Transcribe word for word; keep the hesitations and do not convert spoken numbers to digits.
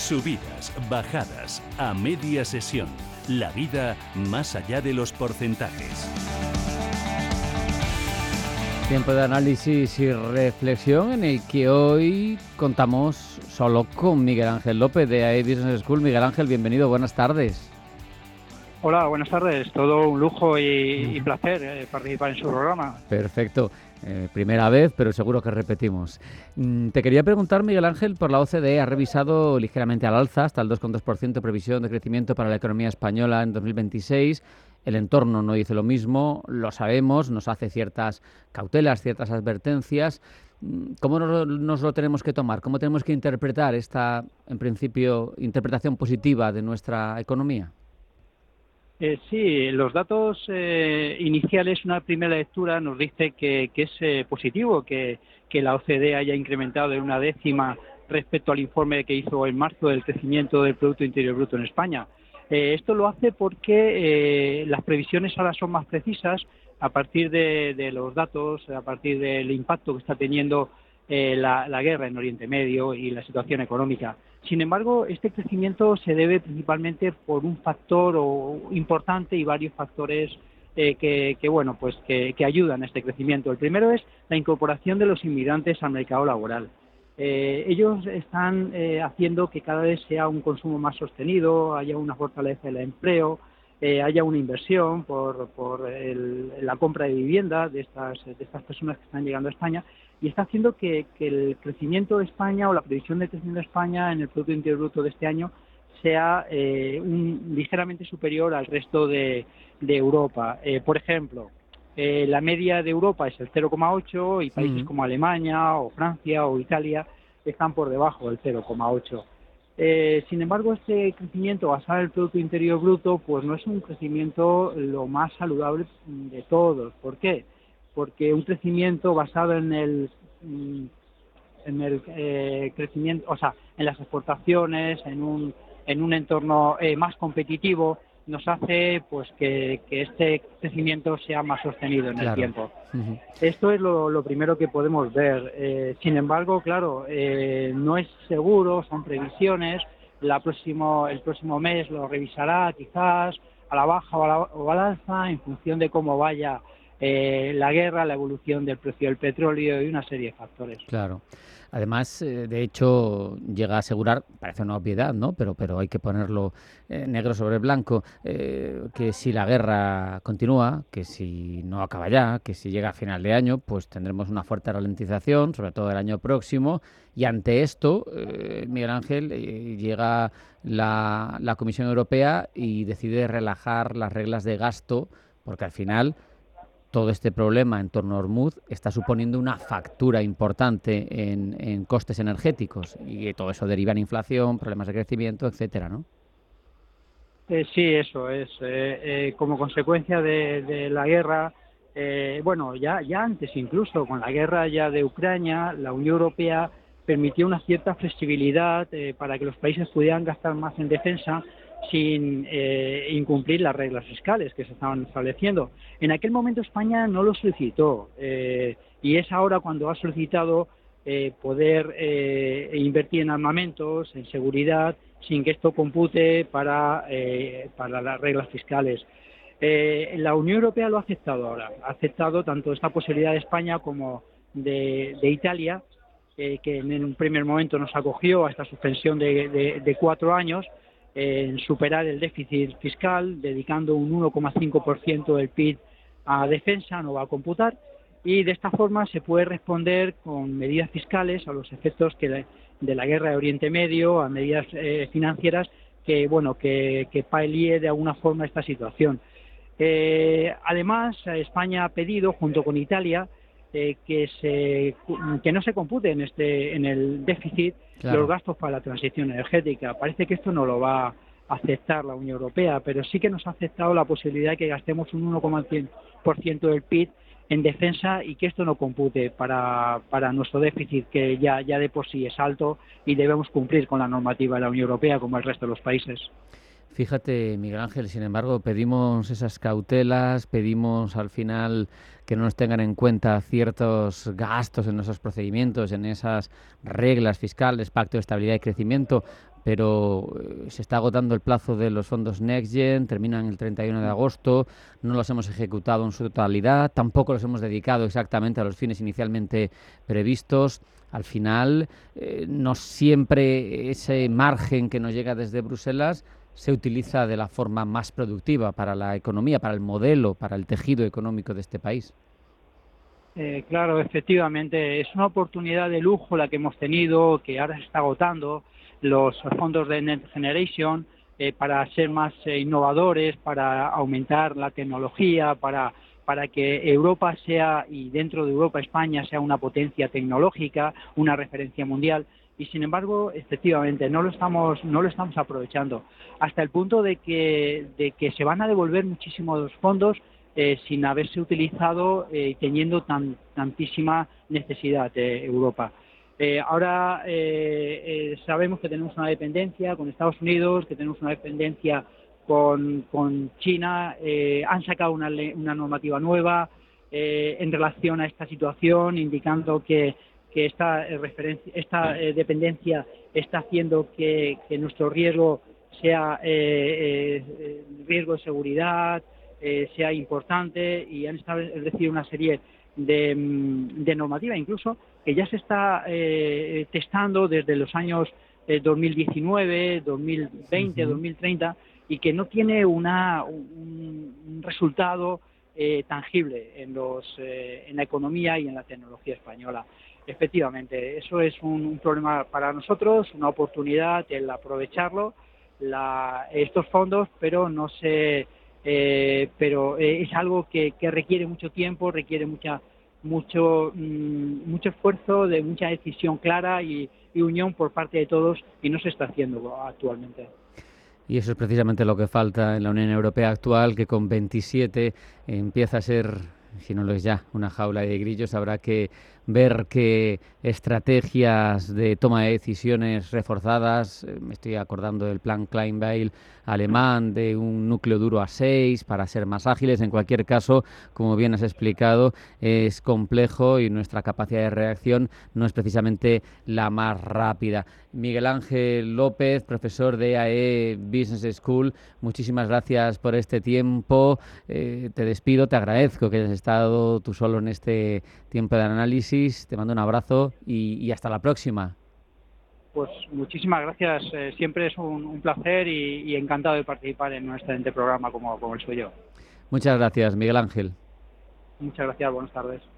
Subidas, bajadas, a media sesión. La vida más allá de los porcentajes. Tiempo de análisis y reflexión en el que hoy contamos solo con Miguel Ángel López de A E Business School. Miguel Ángel, bienvenido, buenas tardes. Hola, buenas tardes. Todo un lujo y, y placer eh, participar en su programa. Perfecto. Eh, primera vez, pero seguro que repetimos. Mm, te quería preguntar, Miguel Ángel, por la O C D E ha revisado ligeramente al alza hasta el dos coma dos por ciento previsión de crecimiento para la economía española en dos mil veintiséis. El entorno no dice lo mismo, lo sabemos, nos hace ciertas cautelas, ciertas advertencias. ¿Cómo nos, nos lo tenemos que tomar? ¿Cómo tenemos que interpretar esta, en principio, interpretación positiva de nuestra economía? Eh, sí, los datos eh, iniciales, una primera lectura nos dice que, que es eh, positivo que, que la O C D E haya incrementado en una décima respecto al informe que hizo en marzo del crecimiento del Producto Interior Bruto en España. Eh, esto lo hace porque eh, las previsiones ahora son más precisas a partir de, de los datos, a partir del impacto que está teniendo eh, la, la guerra en Oriente Medio y la situación económica. Sin embargo, este crecimiento se debe principalmente por un factor o, importante y varios factores eh, que, que, bueno, pues que, que ayudan a este crecimiento. El primero es la incorporación de los inmigrantes al mercado laboral. Eh, ellos están eh, haciendo que cada vez sea un consumo más sostenido, haya una fortaleza del empleo, eh, haya una inversión por, por el, la compra de vivienda de estas, de estas personas que están llegando a España, y está haciendo que, que el crecimiento de España o la previsión de crecimiento de España en el Producto Interior Bruto de este año sea eh, un, ligeramente superior al resto de, de Europa. Eh, por ejemplo, eh, la media de Europa es el cero coma ocho y países mm. como Alemania o Francia o Italia están por debajo del cero coma ocho. Eh, sin embargo, este crecimiento basado en el Producto Interior Bruto pues no es un crecimiento lo más saludable de todos. ¿Por qué? Porque un crecimiento basado en el en el eh, crecimiento, o sea, en las exportaciones, en un en un entorno eh, más competitivo, nos hace pues que, que este crecimiento sea más sostenido en claro. el tiempo. Uh-huh. Esto es lo, lo primero que podemos ver. Eh, sin embargo, claro, eh, no es seguro, son previsiones. La próximo, el próximo mes lo revisará quizás a la baja o, a la, o al alza en función de cómo vaya eh, la guerra, la evolución del precio del petróleo y una serie de factores. Claro. Además, eh, de hecho, llega a asegurar, parece una obviedad, ¿no? Pero, pero hay que ponerlo eh, negro sobre blanco, eh, que si la guerra continúa, que si no acaba ya, que si llega a final de año, pues tendremos una fuerte ralentización, sobre todo el año próximo. Y ante esto, eh, Miguel Ángel, eh, llega la, la Comisión Europea y decide relajar las reglas de gasto, porque al final todo este problema en torno a Hormuz está suponiendo una factura importante en, en costes energéticos y todo eso deriva en inflación, problemas de crecimiento, etcétera, ¿no? Eh, sí, eso es. Eh, eh, como consecuencia de, de la guerra, eh, bueno, ya, ya antes incluso, con la guerra ya de Ucrania, la Unión Europea permitió una cierta flexibilidad eh, para que los países pudieran gastar más en defensa sin eh, incumplir las reglas fiscales que se estaban estableciendo. En aquel momento España no lo solicitó eh, y es ahora cuando ha solicitado eh, poder eh, invertir en armamentos, en seguridad, sin que esto compute para, eh, para las reglas fiscales. Eh, la Unión Europea lo ha aceptado ahora, ha aceptado tanto esta posibilidad de España como de, de Italia, eh, que en un primer momento nos acogió a esta suspensión de, de, de cuatro años, en superar el déficit fiscal, dedicando un uno coma cinco por ciento del P I B a defensa, no va a computar, y de esta forma se puede responder con medidas fiscales a los efectos que la, de la guerra de Oriente Medio, a medidas eh, financieras que, bueno, que, que palíe de alguna forma esta situación. Eh, además, España ha pedido, junto con Italia, eh, que, se, que no se compute en, este, en el déficit Claro. los gastos para la transición energética. Parece que esto no lo va a aceptar la Unión Europea, pero sí que nos ha aceptado la posibilidad de que gastemos un uno coma cien por ciento del P I B en defensa y que esto no compute para, para nuestro déficit, que ya, ya de por sí es alto y debemos cumplir con la normativa de la Unión Europea como el resto de los países. Fíjate, Miguel Ángel, sin embargo, pedimos esas cautelas, pedimos al final que no nos tengan en cuenta ciertos gastos en esos procedimientos, en esas reglas fiscales, pacto de estabilidad y crecimiento, pero eh, se está agotando el plazo de los fondos NextGen, terminan el treinta y uno de agosto, no los hemos ejecutado en su totalidad, tampoco los hemos dedicado exactamente a los fines inicialmente previstos. Al final, eh, no siempre ese margen que nos llega desde Bruselas se utiliza de la forma más productiva para la economía, para el modelo, para el tejido económico de este país. Eh, claro, efectivamente, es una oportunidad de lujo la que hemos tenido, que ahora se está agotando, los fondos de Next Generation, eh, para ser más eh, innovadores, para aumentar la tecnología, para, para que Europa sea, y dentro de Europa España sea una potencia tecnológica, una referencia mundial. Y sin embargo, efectivamente, no lo estamos, no lo estamos aprovechando, hasta el punto de que, de que se van a devolver muchísimos fondos eh, sin haberse utilizado, eh, teniendo tan, tantísima necesidad de Europa. Eh, ahora eh, eh, sabemos que tenemos una dependencia con Estados Unidos, que tenemos una dependencia con, con China, eh, han sacado una, una normativa nueva eh, en relación a esta situación, indicando que que esta, eh, referencia, esta eh, dependencia está haciendo que, que nuestro riesgo sea eh, eh, riesgo de seguridad, eh, sea importante, y han establecido una serie de, de normativa incluso que ya se está eh, testando desde los años eh, dos mil diecinueve, dos mil veinte, uh-huh. dos mil treinta, y que no tiene una, un, un resultado eh, tangible en, los, eh, en la economía y en la tecnología española. Efectivamente, eso es un, un problema para nosotros, una oportunidad el aprovecharlo, la, estos fondos, pero no sé, eh, pero eh, es algo que, que requiere mucho tiempo, requiere mucha, mucho, mmm, mucho esfuerzo, de mucha decisión clara y, y unión por parte de todos, y no se está haciendo actualmente. Y eso es precisamente lo que falta en la Unión Europea actual, que con veintisiete empieza a ser, si no lo es ya, una jaula de grillos. Habrá que ver qué estrategias de toma de decisiones reforzadas, me estoy acordando del plan Kleinbeil alemán, de un núcleo duro a seis para ser más ágiles. En cualquier caso, como bien has explicado, es complejo y nuestra capacidad de reacción no es precisamente la más rápida. Miguel Ángel López, profesor de E A E Business School, muchísimas gracias por este tiempo. Eh, te despido, te agradezco que hayas estado tú solo en este tiempo de análisis. Te mando un abrazo y, y hasta la próxima. Pues muchísimas gracias. Eh, siempre es un, un placer y, y encantado de participar en un excelente programa como, como el suyo. Muchas gracias, Miguel Ángel. Muchas gracias. Buenas tardes.